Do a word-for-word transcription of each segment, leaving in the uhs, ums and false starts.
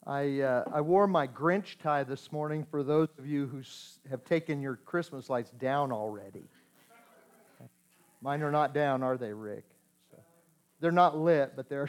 I uh, I wore my Grinch tie this morning for those of you who s- have taken your Christmas lights down already. Mine are not down, are they, Rick? So, they're not lit, but they're...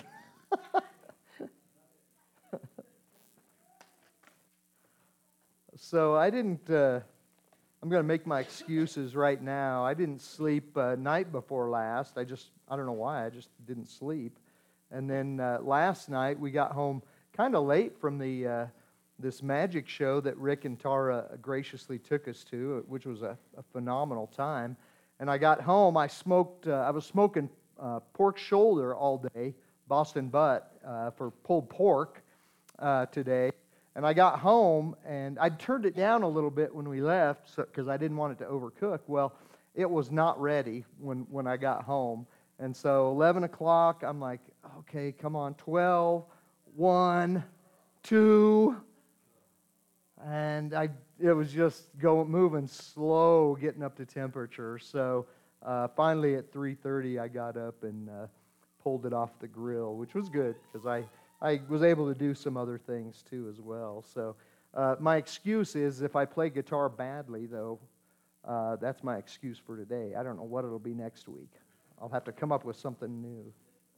so I didn't... Uh, I'm going to make my excuses right now. I didn't sleep uh, night before last. I just... I don't know why. I just didn't sleep. And then uh, last night we got home kind of late from the uh, this magic show that Rick and Tara graciously took us to, which was a, a phenomenal time. And I got home, I smoked, uh, I was smoking uh, pork shoulder all day, Boston butt, uh, for pulled pork uh, today. And I got home, and I turned it down a little bit when we left because so, I didn't want it to overcook. Well, it was not ready when, when I got home. And so eleven o'clock, I'm like, okay, come on, twelve, one, two, and I it was just going moving slow, getting up to temperature. So uh, finally at three thirty, I got up and uh, pulled it off the grill, which was good because I, I was able to do some other things too as well. So uh, my excuse is if I play guitar badly, though, uh, that's my excuse for today. I don't know what it'll be next week. I'll have to come up with something new.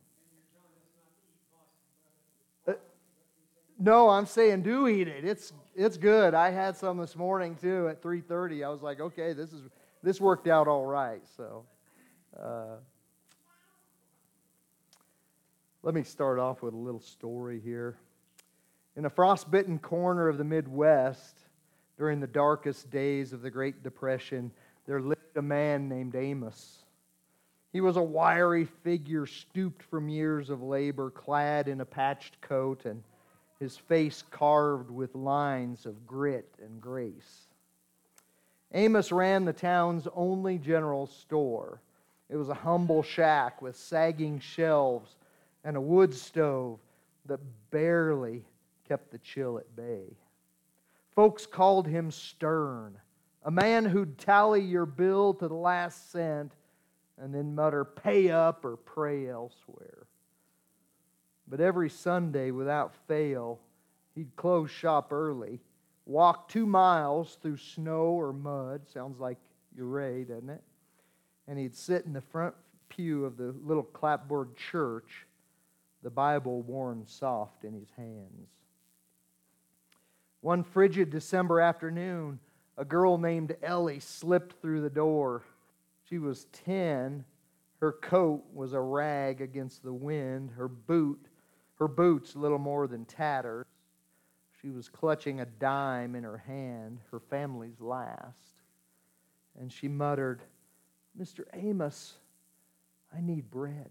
Uh, no, I'm saying do eat it. It's it's good. I had some this morning too at three thirty. I was like, okay, this is this worked out all right. So, uh, let me start off with a little story here. In a frostbitten corner of the Midwest, during the darkest days of the Great Depression, there lived a man named Amos. He was a wiry figure stooped from years of labor, clad in a patched coat, and his face carved with lines of grit and grace. Amos ran the town's only general store. It was a humble shack with sagging shelves and a wood stove that barely kept the chill at bay. Folks called him stern, a man who'd tally your bill to the last cent and then mutter, pay up or pray elsewhere. But every Sunday, without fail, he'd close shop early, walk two miles through snow or mud, sounds like Uray, doesn't it? And he'd sit in the front pew of the little clapboard church, the Bible worn soft in his hands. One frigid December afternoon, a girl named Ellie slipped through the door. She was ten. Her coat was a rag against the wind. Her boot, her boots little more than tatters. She was clutching a dime in her hand, her family's last. And she muttered, Mister Amos, I need bread.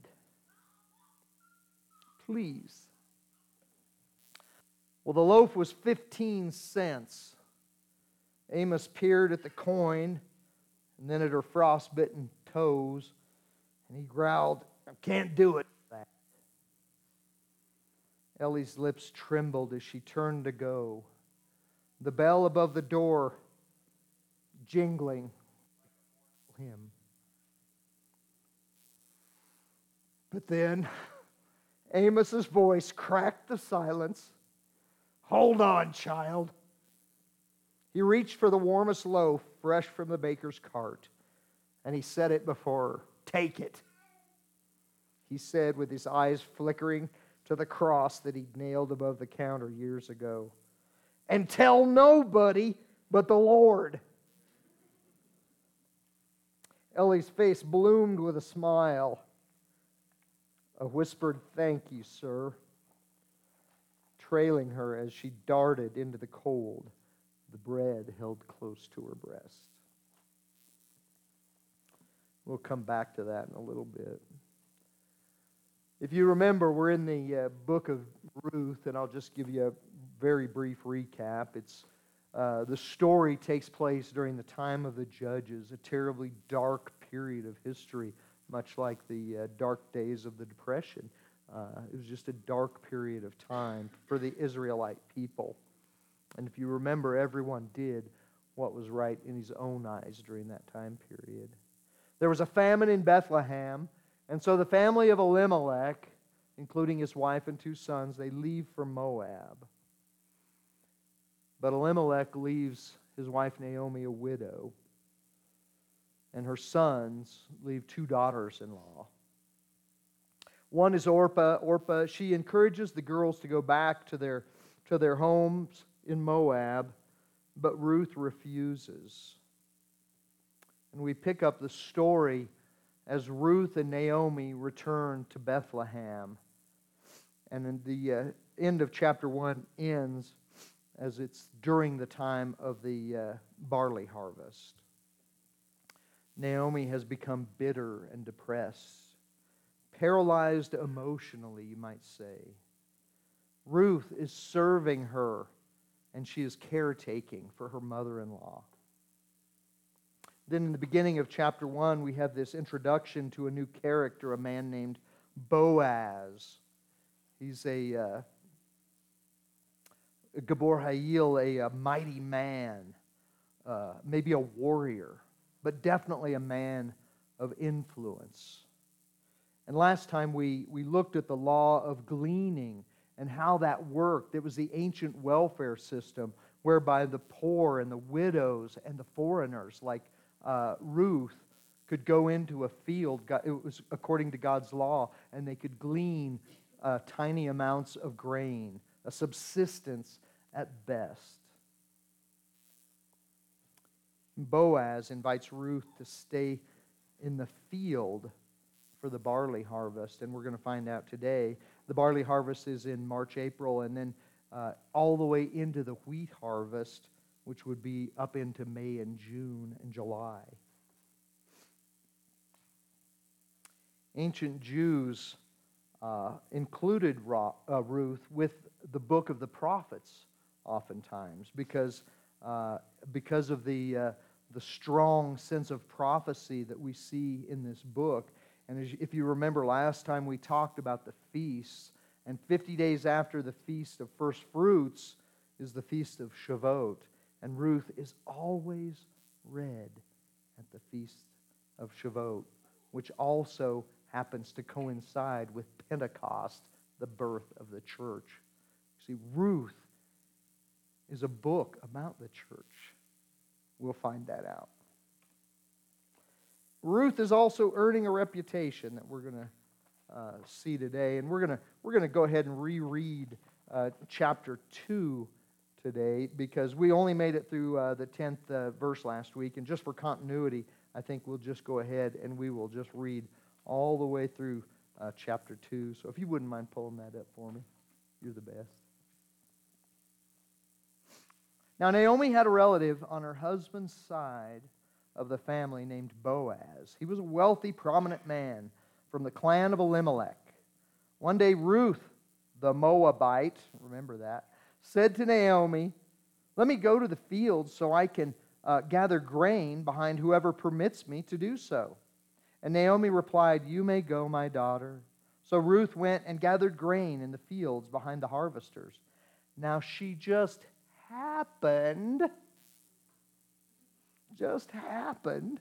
Please. Well, the loaf was fifteen cents. Amos peered at the coin and then at her frostbitten toes, and he growled, I can't do it. Ellie's lips trembled as she turned to go. The bell above the door jingling him. But then Amos's voice cracked the silence. Hold on, child. He reached for the warmest loaf, fresh from the baker's cart, and he set it before her. Take it, he said with his eyes flickering to the cross that he'd nailed above the counter years ago. And tell nobody but the Lord. Ellie's face bloomed with a smile. A whispered, thank you, sir, trailing her as she darted into the cold, the bread held close to her breast. We'll come back to that in a little bit. If you remember, we're in the uh, book of Ruth, and I'll just give you a very brief recap. It's uh, the story takes place during the time of the Judges, a terribly dark period of history, much like the uh, dark days of the Depression. Uh, it was just a dark period of time for the Israelite people. And if you remember, everyone did what was right in his own eyes during that time period. There was a famine in Bethlehem, and so the family of Elimelech, including his wife and two sons, they leave for Moab. But Elimelech leaves his wife Naomi a widow, and her sons leave two daughters-in-law. One is Orpah. Orpah, she encourages the girls to go back to their, to their homes in Moab, but Ruth refuses. And we pick up the story as Ruth and Naomi return to Bethlehem. And in the uh, end of chapter one ends as it's during the time of the uh, barley harvest. Naomi has become bitter and depressed, paralyzed emotionally, you might say. Ruth is serving her, and she is caretaking for her mother-in-law. Then in the beginning of chapter one, we have this introduction to a new character, a man named Boaz. He's a, uh, a Gabor Hayil, a, a mighty man, uh, maybe a warrior, but definitely a man of influence. And last time we, we looked at the law of gleaning and how that worked. It was the ancient welfare system whereby the poor and the widows and the foreigners like uh, Ruth could go into a field. It was according to God's law, and they could glean uh, tiny amounts of grain, a subsistence at best. Boaz invites Ruth to stay in the field for the barley harvest, and we're going to find out today. The barley harvest is in March, April, and then uh, all the way into the wheat harvest, which would be up into May and June and July. Ancient Jews uh, included Ra- uh, Ruth with the book of the prophets oftentimes because, uh, because of the, uh, the strong sense of prophecy that we see in this book. And as, if you remember last time we talked about the feasts, and fifty days after the Feast of First Fruits is the Feast of Shavuot. And Ruth is always read at the Feast of Shavuot, which also happens to coincide with Pentecost, the birth of the church. See, Ruth is a book about the church. We'll find that out. Ruth is also earning a reputation that we're going to uh, see today, and we're going to we're going to go ahead and reread uh, chapter two today because we only made it through uh, the tenth uh, verse last week, and just for continuity, I think we'll just go ahead and we will just read all the way through uh, chapter two. So if you wouldn't mind pulling that up for me, you're the best. Now Naomi had a relative on her husband's side of the family named Boaz. He was a wealthy, prominent man from the clan of Elimelech. One day Ruth, the Moabite, remember that, said to Naomi, "Let me go to the fields so I can uh, gather grain behind whoever permits me to do so." And Naomi replied, "You may go, my daughter." So Ruth went and gathered grain in the fields behind the harvesters. Now she just happened just happened.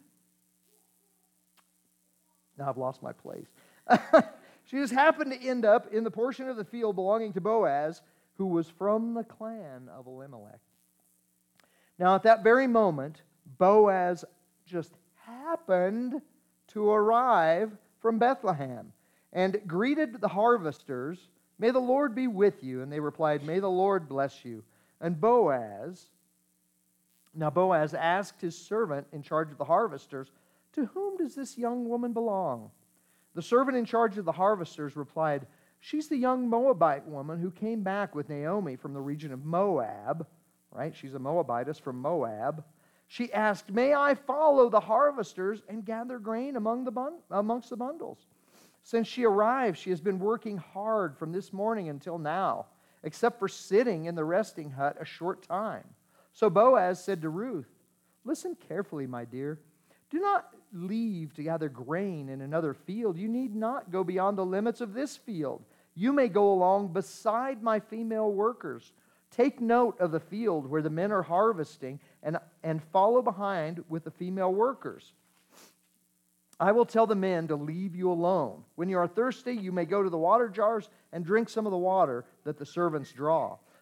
Now I've lost my place. She just happened to end up in the portion of the field belonging to Boaz, who was from the clan of Elimelech. Now at that very moment, Boaz just happened to arrive from Bethlehem and greeted the harvesters. "May the Lord be with you." And they replied, "May the Lord bless you." And Boaz Now Boaz asked his servant in charge of the harvesters, "To whom does this young woman belong?" The servant in charge of the harvesters replied, "She's the young Moabite woman who came back with Naomi from the region of Moab." Right? She's a Moabitess from Moab. She asked, "May I follow the harvesters and gather grain among the bun- amongst the bundles?" Since she arrived, she has been working hard from this morning until now, except for sitting in the resting hut a short time. So Boaz said to Ruth, "Listen carefully, my dear. Do not leave to gather grain in another field. You need not go beyond the limits of this field. You may go along beside my female workers. Take note of the field where the men are harvesting and, and follow behind with the female workers. I will tell the men to leave you alone. When you are thirsty, you may go to the water jars and drink some of the water that the servants draw."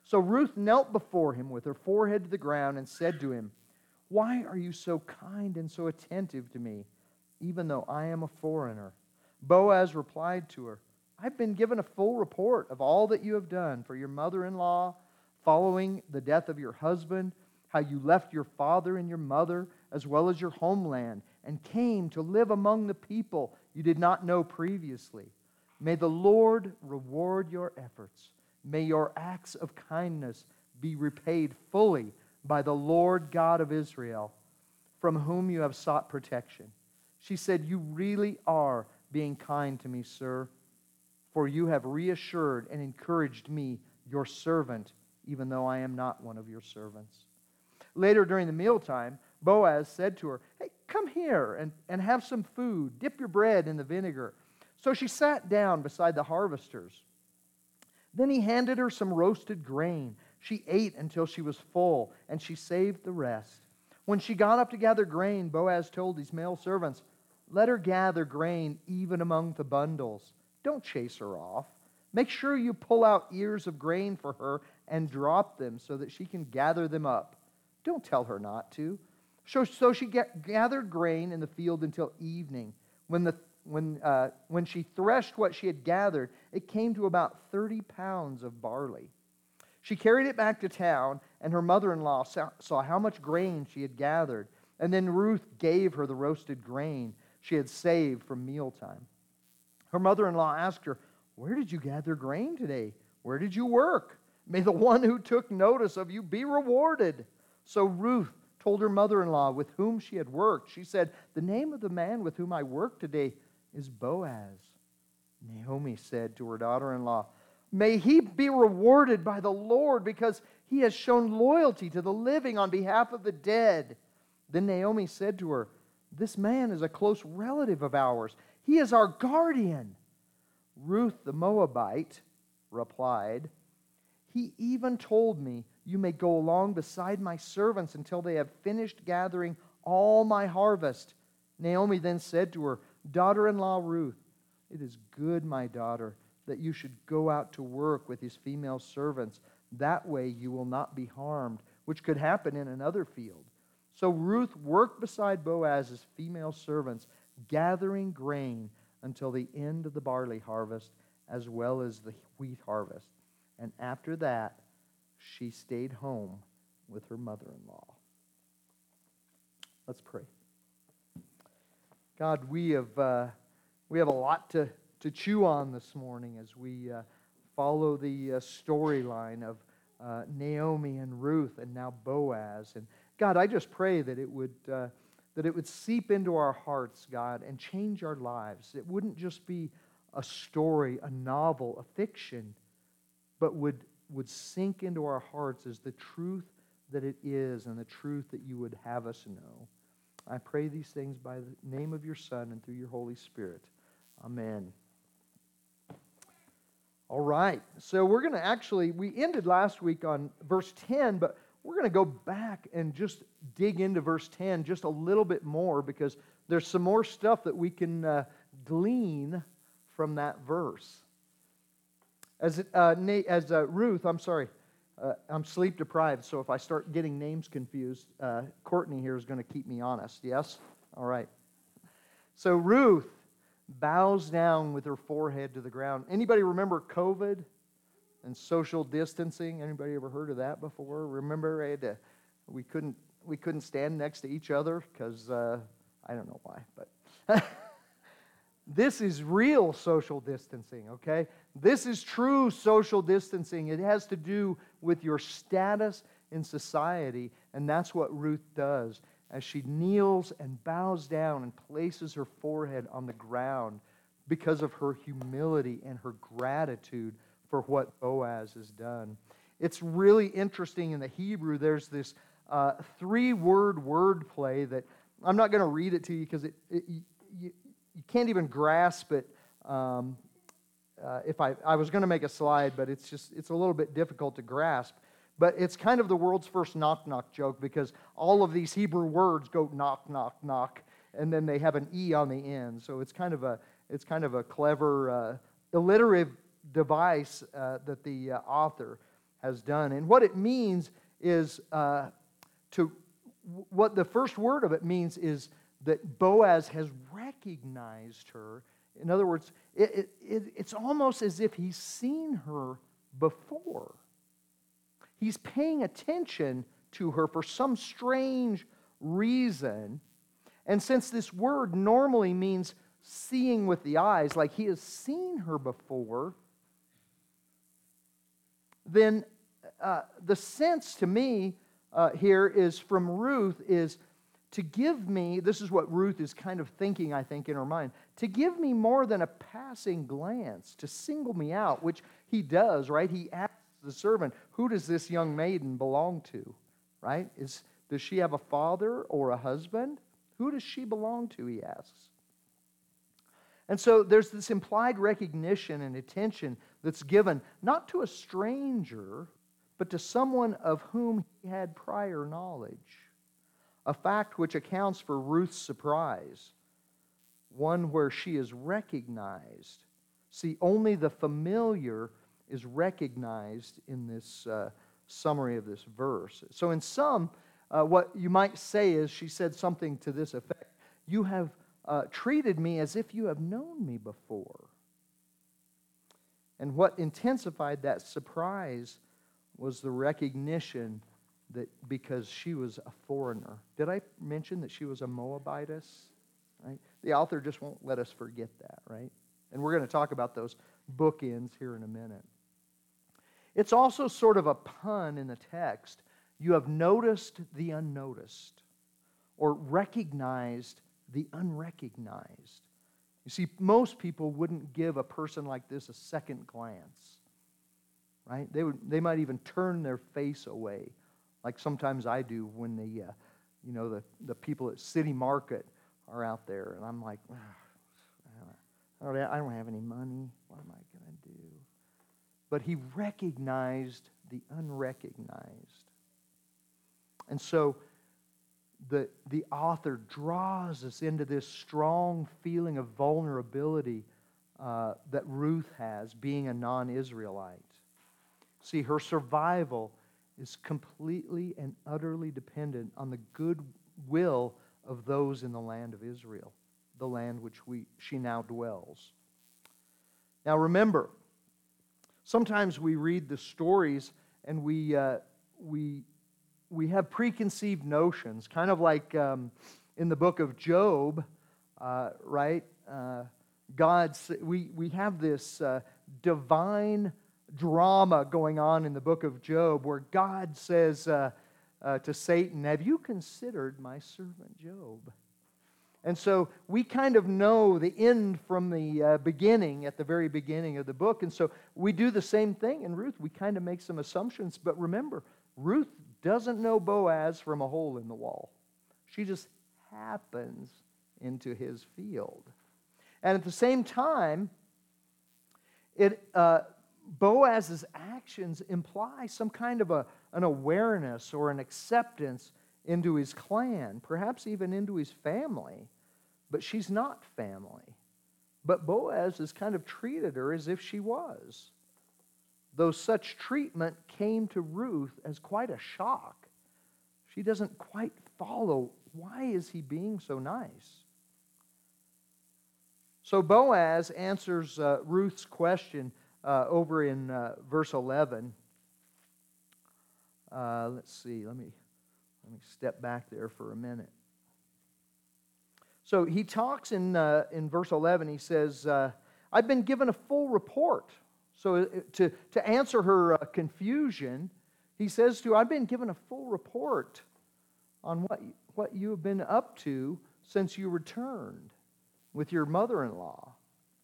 So Ruth knelt before him with her forehead to the ground and said to him, "Why are you so kind and so attentive to me, even though I am a foreigner?" Boaz replied to her, "I've been given a full report of all that you have done for your mother-in-law, following the death of your husband, how you left your father and your mother, as well as your homeland, and came to live among the people you did not know previously. May the Lord reward your efforts. May your acts of kindness be repaid fully by the Lord God of Israel, from whom you have sought protection." She said, "You really are being kind to me, sir, for you have reassured and encouraged me, your servant, even though I am not one of your servants." Later during the mealtime, Boaz said to her, "Hey, come here and, and have some food. Dip your bread in the vinegar." So she sat down beside the harvesters. Then he handed her some roasted grain. She ate until she was full, and she saved the rest. When she got up to gather grain, Boaz told his male servants, "Let her gather grain even among the bundles. Don't chase her off. Make sure you pull out ears of grain for her and drop them so that she can gather them up. Don't tell her not to." So, so she get, gathered grain in the field until evening. When, the, when, uh, when she threshed what she had gathered, it came to about thirty pounds of barley. She carried it back to town, and her mother-in-law saw, saw how much grain she had gathered. And then Ruth gave her the roasted grain she had saved from mealtime. Her mother-in-law asked her, "Where did you gather grain today? Where did you work? May the one who took notice of you be rewarded." So Ruth told her mother-in-law with whom she had worked. She said, "The name of the man with whom I work today is Boaz." Naomi said to her daughter-in-law, "May he be rewarded by the Lord, because he has shown loyalty to the living on behalf of the dead." Then Naomi said to her, "This man is a close relative of ours. He is our guardian." Ruth the Moabite replied, "He even told me, 'You may go along beside my servants until they have finished gathering all my harvest.'" Naomi then said to her daughter-in-law Ruth, "It is good, my daughter, that you should go out to work with his female servants. That way you will not be harmed, which could happen in another field." So Ruth worked beside Boaz's female servants, gathering grain until the end of the barley harvest, as well as the wheat harvest. And after that, she stayed home with her mother-in-law. Let's pray. God, we have uh, we have a lot to, to chew on this morning as we uh, follow the uh, storyline of uh, Naomi and Ruth and now Boaz. And God, I just pray that it would uh, that it would seep into our hearts, God, and change our lives. It wouldn't just be a story, a novel, a fiction, but would would sink into our hearts as the truth that it is and the truth that you would have us know. I pray these things by the name of your Son and through your Holy Spirit. Amen. All right, so we're going to actually, we ended last week on verse ten, but we're going to go back and just dig into verse ten just a little bit more, because there's some more stuff that we can uh, glean from that verse. As uh, as uh, Ruth, I'm sorry, uh, I'm sleep deprived, so if I start getting names confused, uh, Courtney here is going to keep me honest, yes? All right. So Ruth bows down with her forehead to the ground. Anybody remember COVID and social distancing? Anybody ever heard of that before? Remember, I had to, we couldn't we couldn't stand next to each other because uh, I don't know why, but this is real social distancing, okay? This is true social distancing. It has to do with your status in society, and that's what Ruth does as she kneels and bows down and places her forehead on the ground because of her humility and her gratitude for what Boaz has done. It's really interesting in the Hebrew. There's this uh, three-word wordplay that I'm not going to read it to you because it, it you, you can't even grasp it. Um, uh, if I, I was going to make a slide, but it's just it's a little bit difficult to grasp. But it's kind of the world's first knock-knock joke, because all of these Hebrew words go knock, knock, knock, and then they have an E on the end. So it's kind of a it's kind of a clever uh, alliterative device uh, that the uh, author has done. And what it means is uh, to, what the first word of it means is that Boaz has recognized her. In other words, it, it, it, it's almost as if he's seen her before. He's paying attention to her for some strange reason. And since this word normally means seeing with the eyes, like he has seen her before, then uh, the sense to me uh, here is from Ruth is to give me, this is what Ruth is kind of thinking, I think, in her mind, to give me more than a passing glance, to single me out, which he does, right? He asks the servant, who does this young maiden belong to, right? Is, does she have a father or a husband? Who does she belong to, he asks. And so there's this implied recognition and attention that's given not to a stranger, but to someone of whom he had prior knowledge. A fact which accounts for Ruth's surprise, one where she is recognized. See, only the familiar is recognized in this uh, summary of this verse. So in some, uh, what you might say is, she said something to this effect, you have uh, treated me as if you have known me before. And what intensified that surprise was the recognition that because she was a foreigner. Did I mention that she was a Moabitess? Right? The author just won't let us forget that, right? And we're going to talk about those bookends here in a minute. It's also sort of a pun in the text. You have noticed the unnoticed, or recognized the unrecognized. You see, most people wouldn't give a person like this a second glance, right? They would. They might even turn their face away, like sometimes I do when the, uh, you know, the, the people at City Market are out there, and I'm like, oh, I don't I don't have any money. What am I going to do? But he recognized the unrecognized. And so the, the author draws us into this strong feeling of vulnerability uh, that Ruth has, being a non-Israelite. See, her survival is completely and utterly dependent on the goodwill of those in the land of Israel, the land which we she now dwells. Now remember, sometimes we read the stories and we uh, we we have preconceived notions, kind of like um, in the book of Job, uh, right? Uh, God's we we have this uh, divine drama going on in the book of Job, where God says uh, uh, to Satan, "Have you considered my servant Job?" And so we kind of know the end from the uh, beginning, at the very beginning of the book. And so we do the same thing in Ruth. We kind of make some assumptions. But remember, Ruth doesn't know Boaz from a hole in the wall. She just happens into his field. And at the same time, it uh, Boaz's actions imply some kind of a, an awareness or an acceptance into his clan, perhaps even into his family. But she's not family. But Boaz has kind of treated her as if she was. Though such treatment came to Ruth as quite a shock. She doesn't quite follow, why is he being so nice? So Boaz answers uh, Ruth's question uh, over in uh, verse eleven. Uh, let's see, let me... Let me step back there for a minute. So he talks in uh, in verse eleven. He says, uh, I've been given a full report. So to, to answer her uh, confusion, he says to her, I've been given a full report on what, what you have been up to since you returned with your mother-in-law.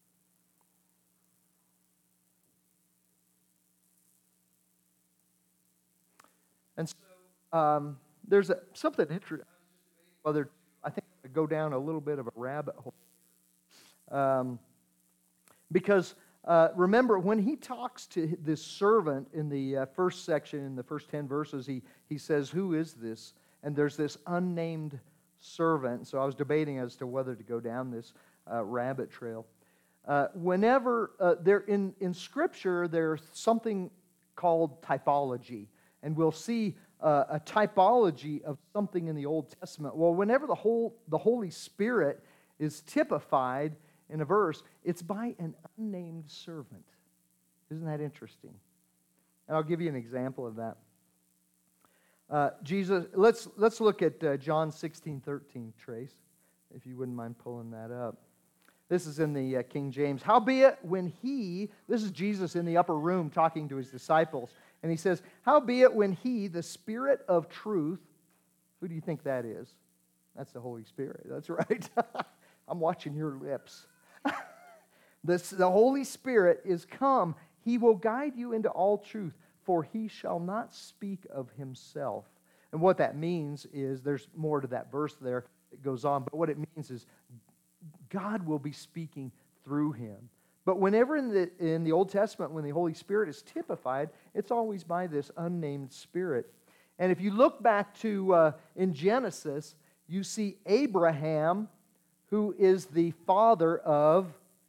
And so... Um, There's a, something interesting. Whether I think I go down a little bit of a rabbit hole, um, because uh, remember when he talks to this servant in the uh, first section, in the first ten verses, he he says, "Who is this?" And there's this unnamed servant. So I was debating as to whether to go down this uh, rabbit trail. Uh, whenever uh, there in in Scripture, there's something called typology. And we'll see uh, a typology of something in the Old Testament. Well, whenever the whole the Holy Spirit is typified in a verse, it's by an unnamed servant. Isn't that interesting? And I'll give you an example of that. Uh, Jesus, let's let's look at uh, John sixteen thirteen, Trace, if you wouldn't mind pulling that up. This is in the uh, King James. Howbeit, when he, this is Jesus in the upper room talking to his disciples, and he says, howbeit, when he, the Spirit of truth, who do you think that is? That's the Holy Spirit. That's right. I'm watching your lips. This, the Holy Spirit is come. He will guide you into all truth, for he shall not speak of himself. And what that means is, there's more to that verse there that goes on, but what it means is God will be speaking through him. But whenever in the in the Old Testament, when the Holy Spirit is typified, it's always by this unnamed Spirit. And if you look back to, uh, in Genesis, you see Abraham, who is the father of,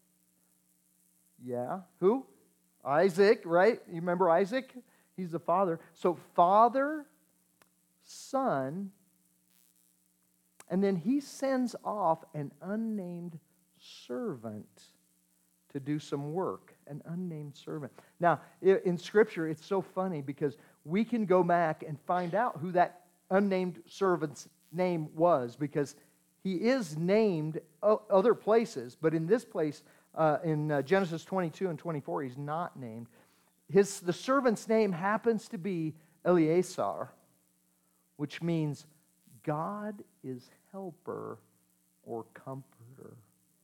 yeah, who? Isaac, right? You remember Isaac? He's the father. So father, son, and then he sends off an unnamed servant to do some work. An unnamed servant. Now, in Scripture, it's so funny because we can go back and find out who that unnamed servant's name was, because he is named other places, but in this place, uh, in uh, Genesis twenty-two and twenty-four, he's not named. His, the servant's name happens to be Eleazar, which means God is helper or comforter.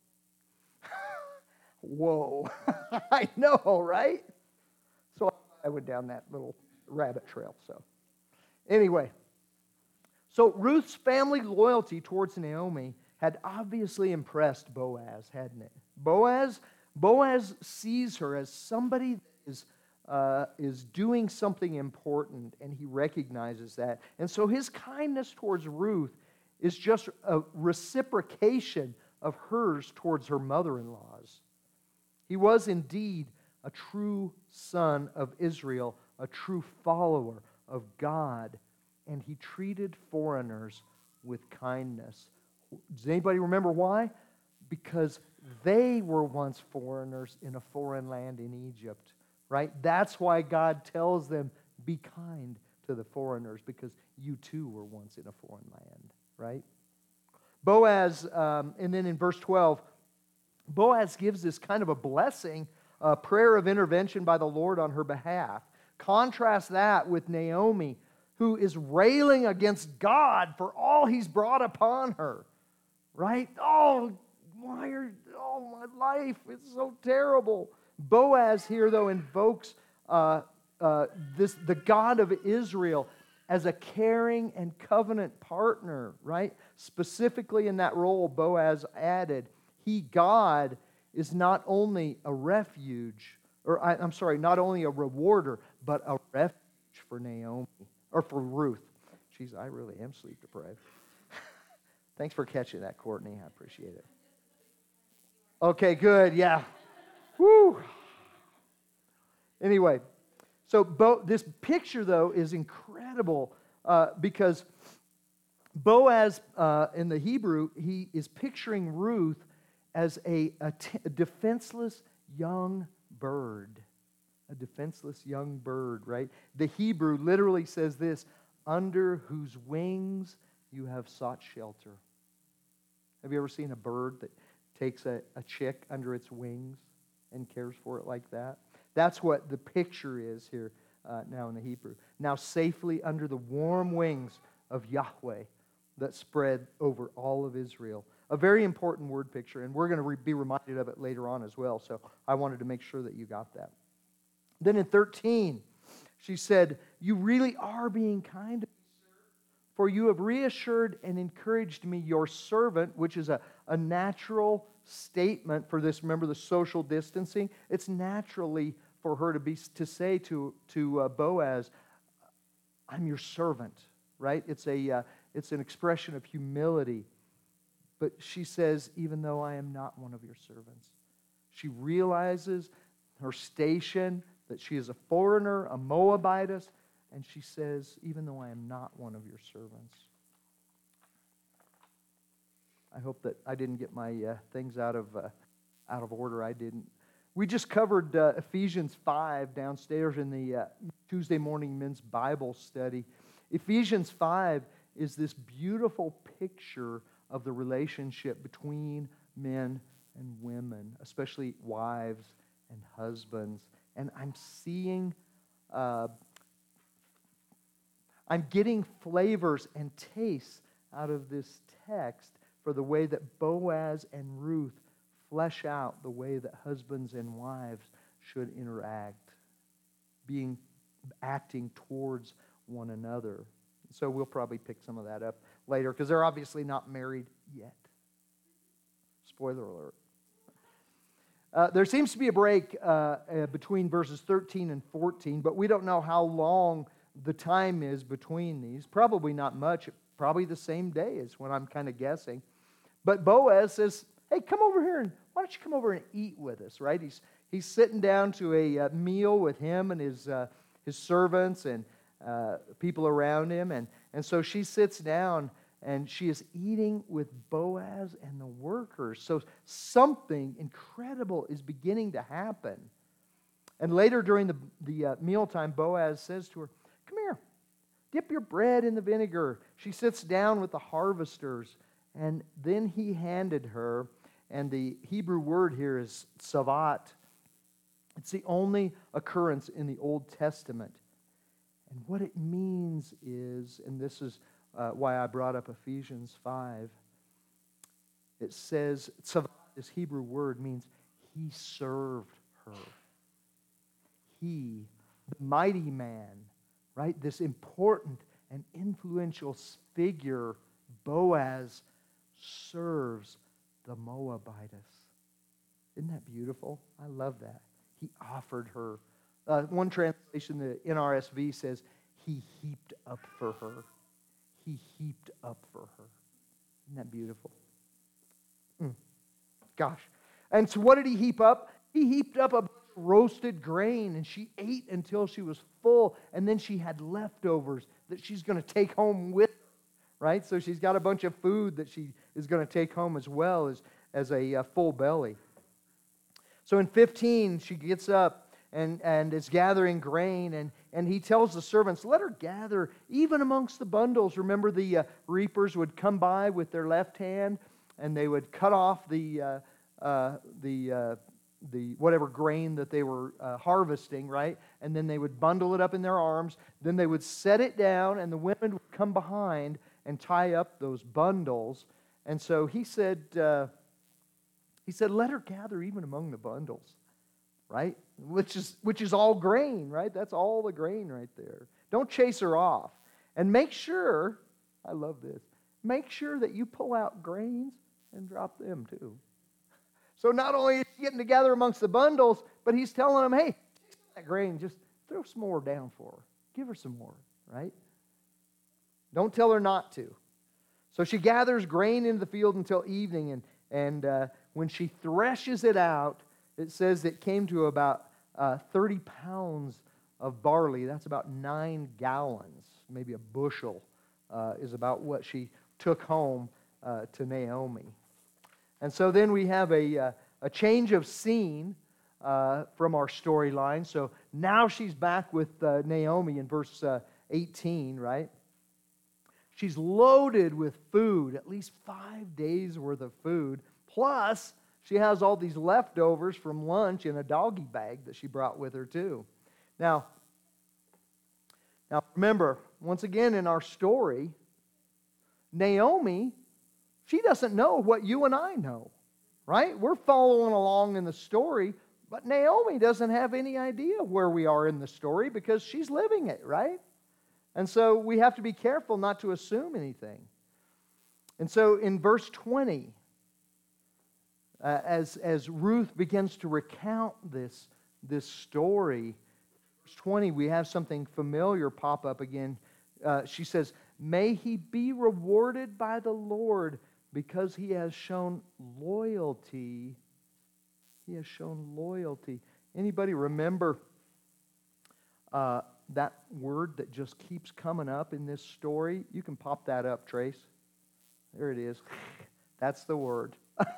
Whoa. I know, right? So I went down that little rabbit trail. So anyway, so Ruth's family loyalty towards Naomi had obviously impressed Boaz, hadn't it? Boaz, Boaz sees her as somebody that is Uh, is doing something important, and he recognizes that. And so his kindness towards Ruth is just a reciprocation of hers towards her mother-in-laws. He was indeed a true son of Israel, a true follower of God, and he treated foreigners with kindness. Does anybody remember why? Because they were once foreigners in a foreign land in Egypt. Right? That's why God tells them, be kind to the foreigners, because you too were once in a foreign land. Right? Boaz, um, and then in verse twelve, Boaz gives this kind of a blessing, a prayer of intervention by the Lord on her behalf. Contrast that with Naomi, who is railing against God for all he's brought upon her. Right? Oh, why are, oh, my life is so terrible. Boaz here, though, invokes uh, uh, this the God of Israel as a caring and covenant partner, right? Specifically in that role, Boaz added, he, God, is not only a refuge, or I, I'm sorry, not only a rewarder, but a refuge for Naomi, or for Ruth. Jeez, I really am sleep deprived. Thanks for catching that, Courtney. I appreciate it. Okay, good, yeah. Woo! Anyway, so Bo, this picture, though, is incredible uh, because Boaz, uh, in the Hebrew, he is picturing Ruth as a, a, t- a defenseless young bird. A defenseless young bird, right? The Hebrew literally says this, under whose wings you have sought shelter. Have you ever seen a bird that takes a, a chick under its wings and cares for it like that? That's what the picture is here uh, now in the Hebrew. Now safely under the warm wings of Yahweh that spread over all of Israel. A very important word picture, and we're going to re- be reminded of it later on as well, so I wanted to make sure that you got that. Then in thirteen, she said, you really are being kind to me, sir, for you have reassured and encouraged me, your servant, which is a, a natural statement for this. Remember the social distancing? It's naturally for her to be to say to to uh, Boaz, "I'm your servant." Right? It's a uh, it's an expression of humility. But she says, "Even though I am not one of your servants," she realizes her station, that she is a foreigner, a Moabitess, and she says, even though I am not one of your servants. I hope that I didn't get my uh, things out of uh, out of order. I didn't. We just covered uh, Ephesians five downstairs in the uh, Tuesday morning men's Bible study. Ephesians five is this beautiful picture of the relationship between men and women, especially wives and husbands. And I'm seeing, uh, I'm getting flavors and tastes out of this text for the way that Boaz and Ruth flesh out the way that husbands and wives should interact, being acting towards one another. So we'll probably pick some of that up later because they're obviously not married yet. Spoiler alert. Uh, there seems to be a break uh, uh, between verses thirteen and fourteen, but we don't know how long the time is between these. Probably not much. Probably the same day is what I'm kind of guessing. But Boaz says, hey, come over here and why don't you come over and eat with us, right? He's he's sitting down to a uh, meal with him and his uh, his servants and uh, people around him. And, and so she sits down and she is eating with Boaz and the workers. So something incredible is beginning to happen. And later during the, the uh, mealtime, Boaz says to her, come here, dip your bread in the vinegar. She sits down with the harvesters. And then he handed her, and the Hebrew word here is savat. It's the only occurrence in the Old Testament. And what it means is, and this is uh, why I brought up Ephesians five, it says, savat, this Hebrew word means he served her. He, the mighty man, right? This important and influential figure, Boaz, serves the Moabitess. Isn't that beautiful? I love that. He offered her. Uh, one translation, the N R S V says, he heaped up for her. He heaped up for her. Isn't that beautiful? Mm. Gosh. And so what did he heap up? He heaped up a bunch of roasted grain, and she ate until she was full, and then she had leftovers that she's going to take home with her. Right? So she's got a bunch of food that she is going to take home as well as, as a uh, full belly. So in fifteen, she gets up and, and is gathering grain, and, and he tells the servants, let her gather even amongst the bundles. Remember, the uh, reapers would come by with their left hand, and they would cut off the, uh, uh, the, uh, the whatever grain that they were uh, harvesting, right? And then they would bundle it up in their arms. Then they would set it down, and the women would come behind and tie up those bundles. And so he said, uh, he said, let her gather even among the bundles, right? Which is which is all grain, right? That's all the grain right there. Don't chase her off. And make sure, I love this, make sure that you pull out grains and drop them too. So not only is he getting together amongst the bundles, but he's telling them, hey, that grain, just throw some more down for her. Give her some more, right? Don't tell her not to. So she gathers grain into the field until evening, and, and uh, when she threshes it out, it says it came to about uh, thirty pounds of barley. That's about nine gallons, maybe a bushel, uh, is about what she took home uh, to Naomi. And so then we have a, uh, a change of scene uh, from our storyline. So now she's back with uh, Naomi in verse uh, eighteen, right? She's loaded with food, at least five days worth of food. Plus, she has all these leftovers from lunch in a doggy bag that she brought with her too. Now, now remember, once again in our story, Naomi, she doesn't know what you and I know, right? We're following along in the story, but Naomi doesn't have any idea where we are in the story because she's living it, right? And so we have to be careful not to assume anything. And so in verse twenty, uh, as, as Ruth begins to recount this, this story, verse twenty, we have something familiar pop up again. Uh, she says, may he be rewarded by the Lord because he has shown loyalty. He has shown loyalty. Anybody remember uh, that word that just keeps coming up in this story, you can pop that up, Trace. There it is. That's the word.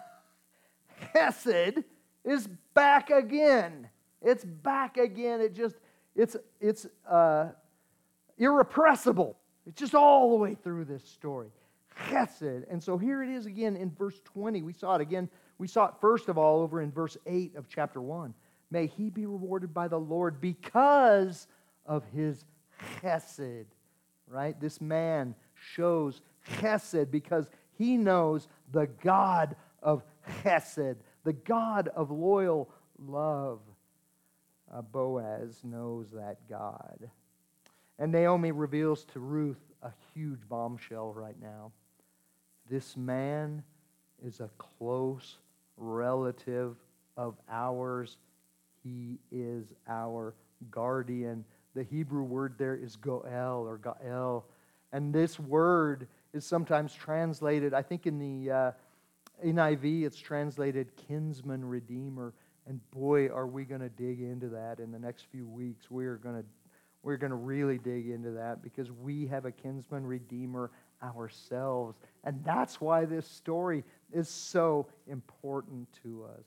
Chesed is back again. It's back again. It just, it's, it's uh, irrepressible. It's just all the way through this story. Chesed. And so here it is again in verse twenty. We saw it again. We saw it first of all over in verse eight of chapter one. May he be rewarded by the Lord because of his chesed. Right? This man shows chesed because he knows the God of chesed, the God of loyal love. Uh, Boaz knows that God. And Naomi reveals to Ruth a huge bombshell right now. This man is a close relative of ours. He is our guardian. The Hebrew word there is Goel or Gael. And this word is sometimes translated, I think in the uh, N I V it's translated kinsman redeemer. And boy, are we going to dig into that in the next few weeks. We are going to we're going to really dig into that because we have a kinsman redeemer ourselves. And that's why this story is so important to us.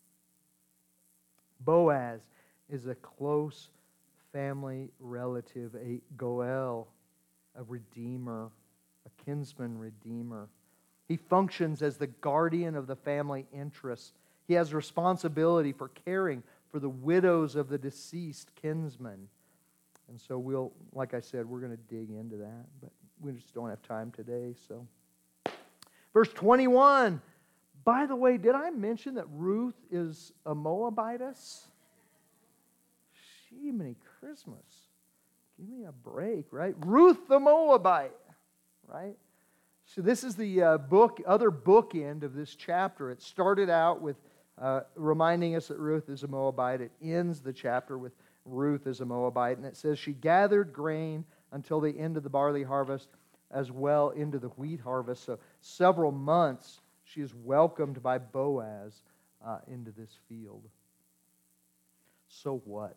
Boaz is a close family relative, a Goel, a redeemer, a kinsman redeemer. He functions as the guardian of the family interests. He has responsibility for caring for the widows of the deceased kinsman. And so we'll, like I said, we're going to dig into that, but we just don't have time today. So, verse twenty-one. By the way, did I mention that Ruth is a Moabitess? Shemini Christmas. Give me a break, right? Ruth the Moabite, right? So this is the uh, book, other bookend of this chapter. It started out with uh, reminding us that Ruth is a Moabite. It ends the chapter with Ruth as a Moabite. And it says, she gathered grain until the end of the barley harvest, as well into the wheat harvest. So several months she is welcomed by Boaz uh, into this field. So what?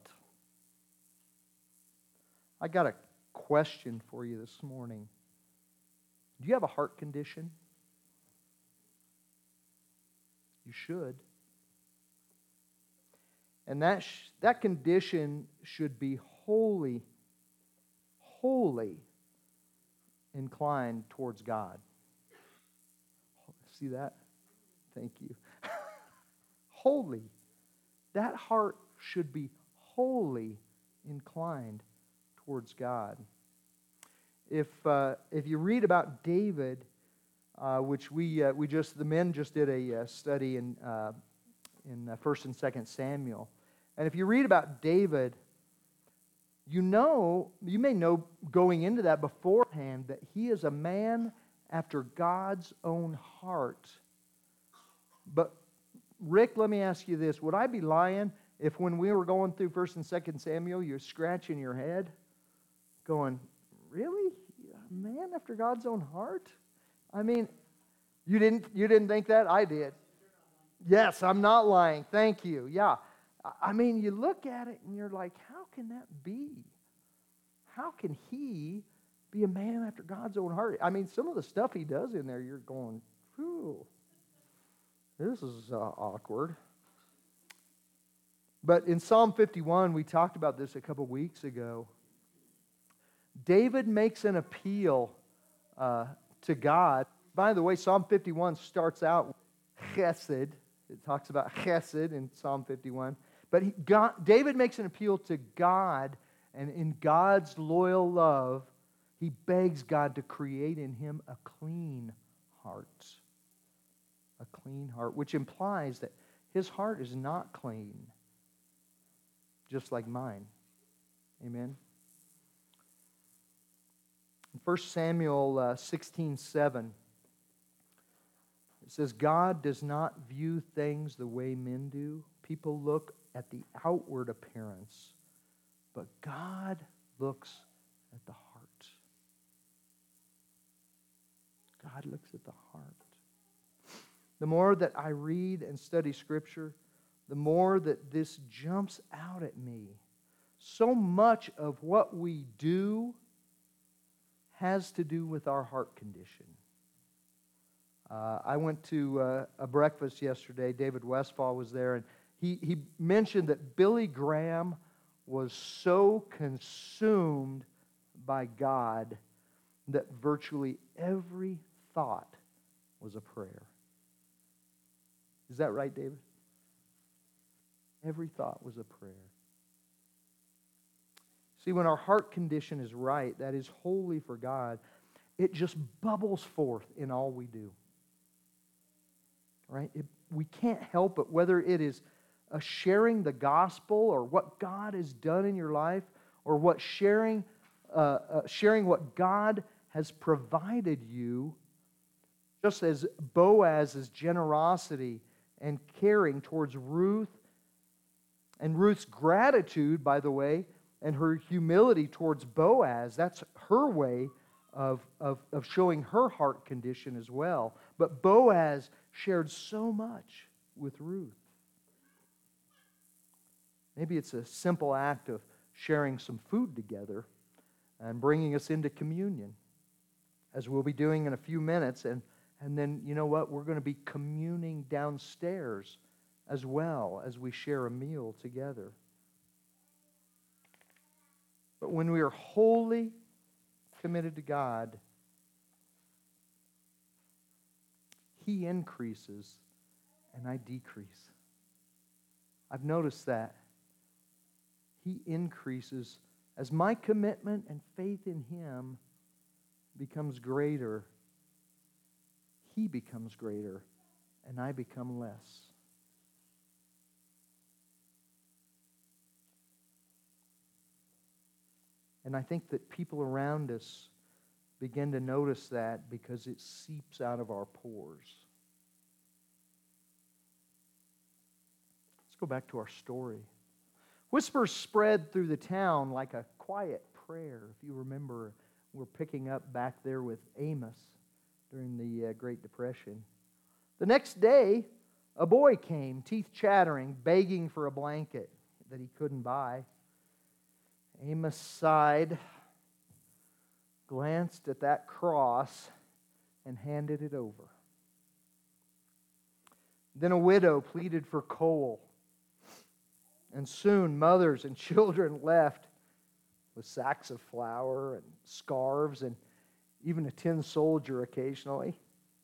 I got a question for you this morning. Do you have a heart condition? You should. And that, sh- that condition should be wholly, wholly inclined towards God. See that? Thank you. Wholly. That heart should be wholly inclined towards God. If uh, if you read about David, uh, which we uh, we just the men just did a uh, study in uh, in uh, First and Second Samuel, and if you read about David, you know you may know going into that beforehand that he is a man after God's own heart. But Rick, let me ask you this: would I be lying if when we were going through First and Second Samuel, you're scratching your head, going, really? A man after God's own heart? I mean, you didn't you didn't think that? I did. Yes, I'm not lying. Thank you. Yeah. I mean, you look at it and you're like, how can that be? How can he be a man after God's own heart? I mean, some of the stuff he does in there, you're going, whew, this is uh, awkward. But in Psalm fifty-one, we talked about this a couple weeks ago. David makes an appeal uh, to God. By the way, Psalm fifty-one starts out with chesed. It talks about chesed in Psalm fifty-one. But he, God, David makes an appeal to God, and in God's loyal love, he begs God to create in him a clean heart. A clean heart, which implies that his heart is not clean, just like mine. Amen? In First Samuel uh, sixteen seven, it says, God does not view things the way men do. People look at the outward appearance, but God looks at the heart. God looks at the heart. The more that I read and study Scripture, the more that this jumps out at me so much of what we do has to do with our heart condition. Uh, I went to uh, a breakfast yesterday. David Westfall was there, and he, he mentioned that Billy Graham was so consumed by God that virtually every thought was a prayer. Is that right, David? Every thought was a prayer. See, when our heart condition is right, that is wholly for God, it just bubbles forth in all we do. Right? It, we can't help it, whether it is a sharing the gospel or what God has done in your life, or what sharing, uh, uh, sharing what God has provided you, just as Boaz's generosity and caring towards Ruth, and Ruth's gratitude, by the way, and her humility towards Boaz, that's her way of, of, of showing her heart condition as well. But Boaz shared so much with Ruth. Maybe it's a simple act of sharing some food together and bringing us into communion, as we'll be doing in a few minutes. And, and then, you know what? We're going to be communing downstairs as well as we share a meal together. But when we are wholly committed to God, He increases and I decrease. I've noticed that. He increases as my commitment and faith in Him becomes greater. He becomes greater and I become less. And I think that people around us begin to notice that because it seeps out of our pores. Let's go back to our story. Whispers spread through the town like a quiet prayer. If you remember, we're picking up back there with Amos during the uh, Great Depression. The next day, a boy came, teeth chattering, begging for a blanket that he couldn't buy. Amos sighed, glanced at that cross, and handed it over. Then a widow pleaded for coal. And soon mothers and children left with sacks of flour and scarves and even a tin soldier occasionally.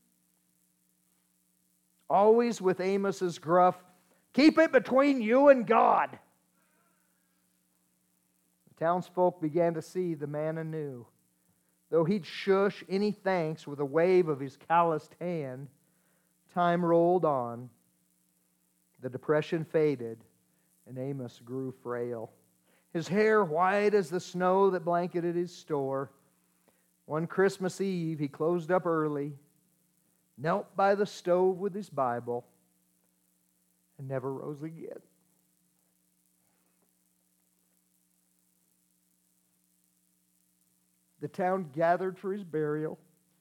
Always with Amos's gruff, "Keep it between you and God." The townsfolk began to see the man anew. Though he'd shush any thanks with a wave of his calloused hand, time rolled on. The depression faded, and Amos grew frail. His hair white as the snow that blanketed his store. One Christmas Eve, he closed up early, knelt by the stove with his Bible, and never rose again. The town gathered for his burial,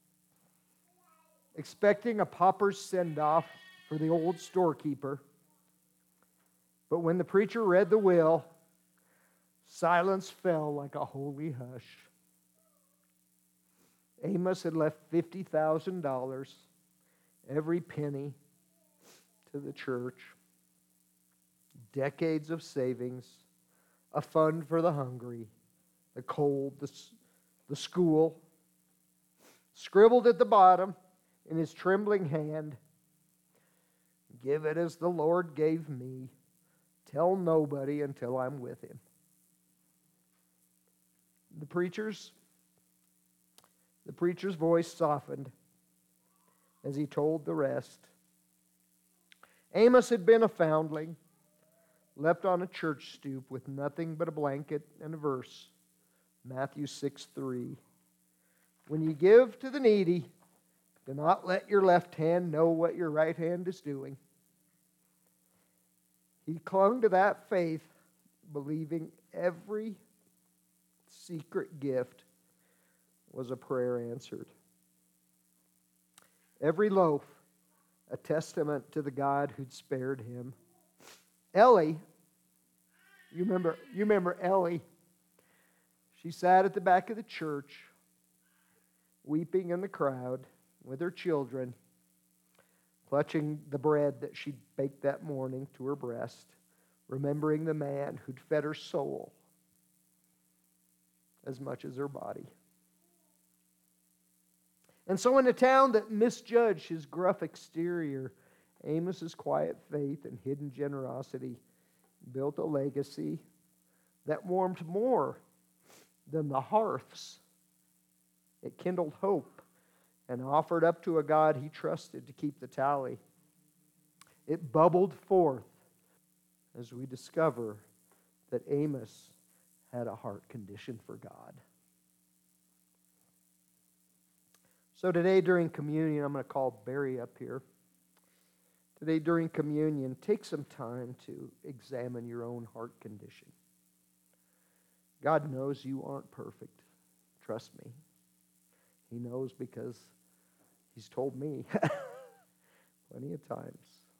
expecting a pauper's send-off for the old storekeeper. But when the preacher read the will, silence fell like a holy hush. Amos had left fifty thousand dollars, every penny, to the church. Decades of savings, a fund for the hungry, the cold, the, the school. Scribbled at the bottom in his trembling hand, "Give it as the Lord gave me. Tell nobody until I'm with Him." The preacher's, the preacher's voice softened as he told the rest. Amos had been a foundling, left on a church stoop with nothing but a blanket and a verse. Matthew six three. "When you give to the needy, do not let your left hand know what your right hand is doing." He clung to that faith, believing every secret gift was a prayer answered. Every loaf, a testament to the God who'd spared him. Ellie, You remember, you remember Ellie. She sat at the back of the church, weeping in the crowd with her children, clutching the bread that she'd baked that morning to her breast, remembering the man who'd fed her soul as much as her body. And so in a town that misjudged his gruff exterior, Amos's quiet faith and hidden generosity built a legacy that warmed more than the hearths. It kindled hope and offered up to a God he trusted to keep the tally. It bubbled forth as we discover that Amos had a heart condition for God. So today during communion, I'm going to call Barry up here. Today during communion, take some time to examine your own heart condition. God knows you aren't perfect. Trust me. He knows because He's told me plenty of times.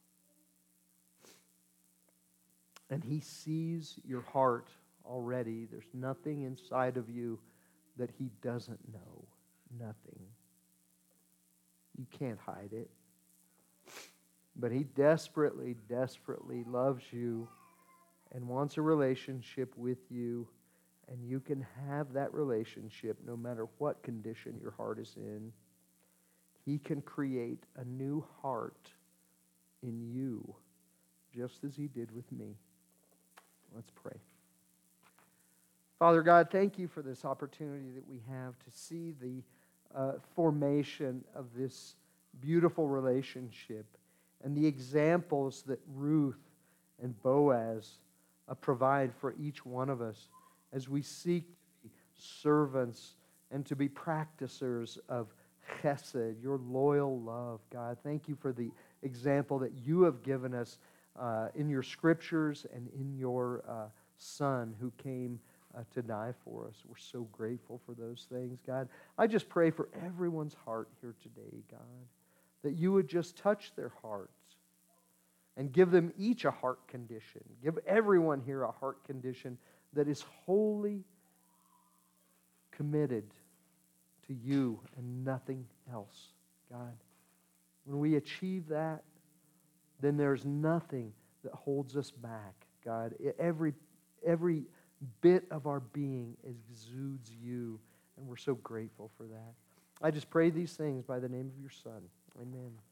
And He sees your heart already. There's nothing inside of you that He doesn't know. Nothing. You can't hide it. But He desperately, desperately loves you and wants a relationship with you. And you can have that relationship no matter what condition your heart is in. He can create a new heart in you, just as He did with me. Let's pray. Father God, thank You for this opportunity that we have to see the uh, formation of this beautiful relationship and the examples that Ruth and Boaz uh, provide for each one of us as we seek to be servants and to be practicers of chesed, Your loyal love, God. Thank You for the example that You have given us uh, in Your scriptures and in Your uh, Son who came uh, to die for us. We're so grateful for those things, God. I just pray for everyone's heart here today, God, that You would just touch their hearts and give them each a heart condition. Give everyone here a heart condition that is wholly committed to You and nothing else, God. When we achieve that, then there's nothing that holds us back, God. Every, every bit of our being exudes You, and we're so grateful for that. I just pray these things by the name of Your Son. Amen.